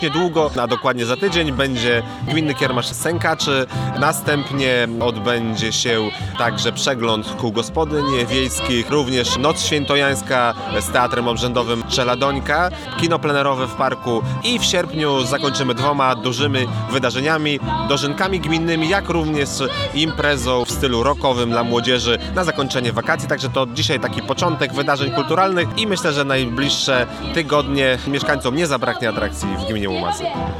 Niedługo, a dokładnie za tydzień, będzie Gminny Kiermasz Sękaczy. Następnie odbędzie się także przegląd kół gospodyń wiejskich, również Noc Świętojańska z Teatrem Obrzędowym Czeladońka, kino plenerowe w parku i w sierpniu zakończymy 2 dużymi wydarzeniami, dożynkami gminnymi, jak również imprezą w stylu rockowym dla młodzieży na zakończenie wakacji. Także to dzisiaj taki początek wydarzeń kulturalnych i myślę, że najbliższe tygodnie mieszkańcom nie zabraknie atrakcji w gminie Łomazy.